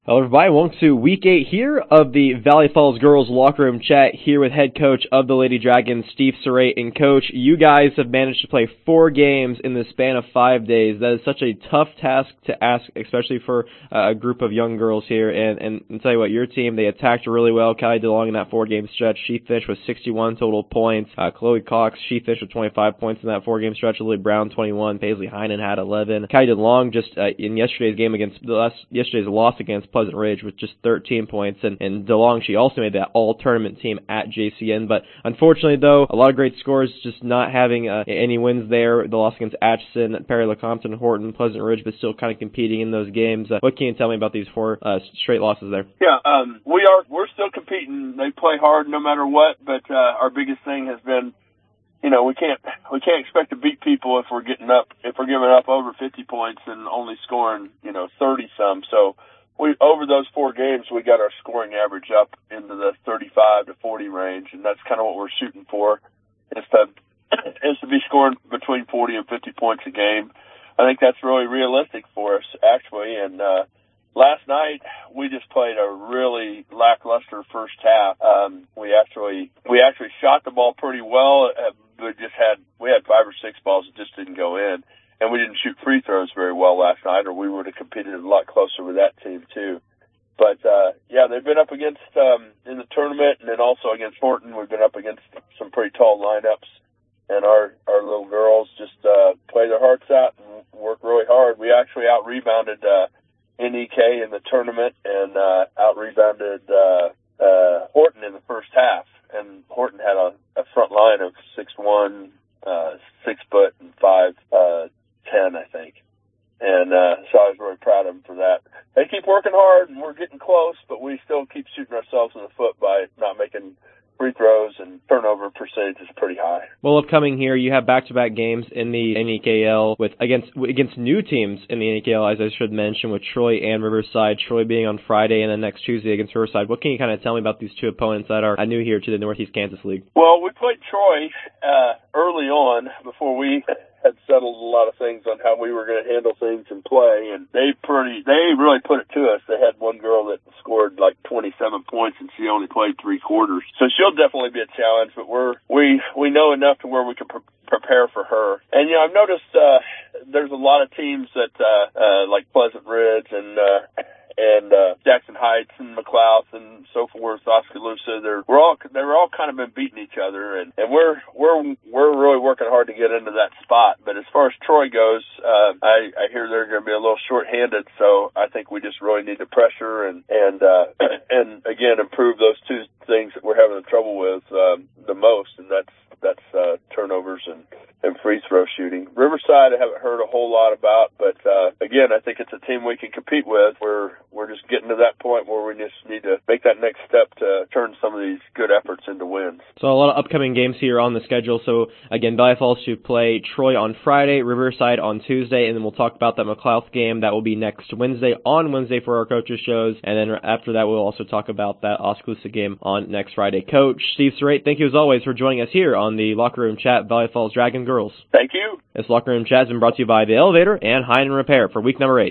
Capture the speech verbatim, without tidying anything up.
Hello everybody, welcome to week eight here of the Valley Falls Girls Locker Room Chat here with head coach of the Lady Dragons, Steve Surate. And coach, you guys have managed to play four games in the span of five days. That is such a tough task to ask, especially for uh, a group of young girls here. And, and, and tell you what, your team, they attacked really well. Callie DeLong in that four-game stretch, she finished with sixty-one total points. Uh, Chloe Cox, she finished with twenty-five points in that four-game stretch. Lily Brown, twenty-one. Paisley Heinen had eleven. Callie DeLong just uh, in yesterday's game against, the last, yesterday's loss against Pleasant Ridge with just thirteen points, and, and DeLong, she also made that all-tournament team at J C N, but unfortunately, though, a lot of great scores, just not having uh, any wins there. The loss against Atchison, Perry LeCompton, Horton, Pleasant Ridge, but still kind of competing in those games. Uh, what can you tell me about these four uh, straight losses there? Yeah, um, we are, we're still competing. They play hard no matter what, but uh, our biggest thing has been, you know, we can't we can't expect to beat people if we're getting up, if we're giving up over fifty points and only scoring, you know, thirty some. So we over those four games, we got our scoring average up into the thirty-five to forty range, and that's kind of what we're shooting for. Is to is to be scoring between forty and fifty points a game. I think that's really realistic for us, actually. And uh, last night we just played a really lackluster first half. Um, we actually we actually shot the ball pretty well. Uh, we just had we had five or six balls that just didn't go in, and we didn't shoot free throws very well last night, or we would have competed a lot closer with that team too. But uh, yeah, they've been up against um, in the tournament, and then also against Horton. We've been up against some pretty tall lineups, and our our little girls just uh, play their hearts out and work really hard. We actually out rebounded uh, N E K in the tournament, and uh, out rebounded uh, uh, Horton in the first half. And Horton had a, a front line of six one, uh, six foot, and five uh, ten, I think. And uh, so I was really proud of them for that. They keep working hard, and we're getting close, but we still keep shooting ourselves in the foot by not making free throws, and turnover percentage is pretty high. Well, upcoming here, you have back-to-back games in the N E K L with against against new teams in the N E K L, as I should mention, with Troy and Riverside. Troy being on Friday, and then next Tuesday against Riverside. What can you kind of tell me about these two opponents that are new here to the Northeast Kansas League? Well, we played Troy uh, early on before we had settled a lot of things on how we were going to handle things and play, and they pretty they really put it to us. They had one girl that scored like twenty-seven points, and she only played three quarters. So she'll definitely be a challenge, but we're we we know enough to where we can pre- prepare for her. And you know, I've noticed uh, there's a lot of teams that uh, uh, like Pleasant Ridge and uh, and uh, Jackson Heights and McLouth and so forth, Oskaloosa. They're we're all they're all kind of been beating each other, and, and we're we're we're really working hard to get into that spot. But as far as Troy goes, uh, I I hear they're going to be a little short-handed, so I think we just really need to pressure and and uh, and again improve those two things that we're having trouble with um, the most, and that's that's uh, turnovers and, and free throw shooting. Riverside, I haven't heard a whole lot about, but uh, again, I think it's a team we can compete with. We're we're just getting to that point where we just need to make that next step to turn some of these good efforts into wins. So a lot of upcoming games here on the schedule. So again, Valley Falls to play Troy on Friday, Riverside on Tuesday, and then we'll talk about that McLouth game. That will be next Wednesday on Wednesday for our coaches shows, and then after that we'll also talk about that Oskaloosa game on next Friday. Coach Steve Surate, thank you as always for joining us here on the Locker Room Chat, Valley Falls Dragon Girls. Thank you. This Locker Room Chat has been brought to you by The Elevator and Heinen Repair for week number eight.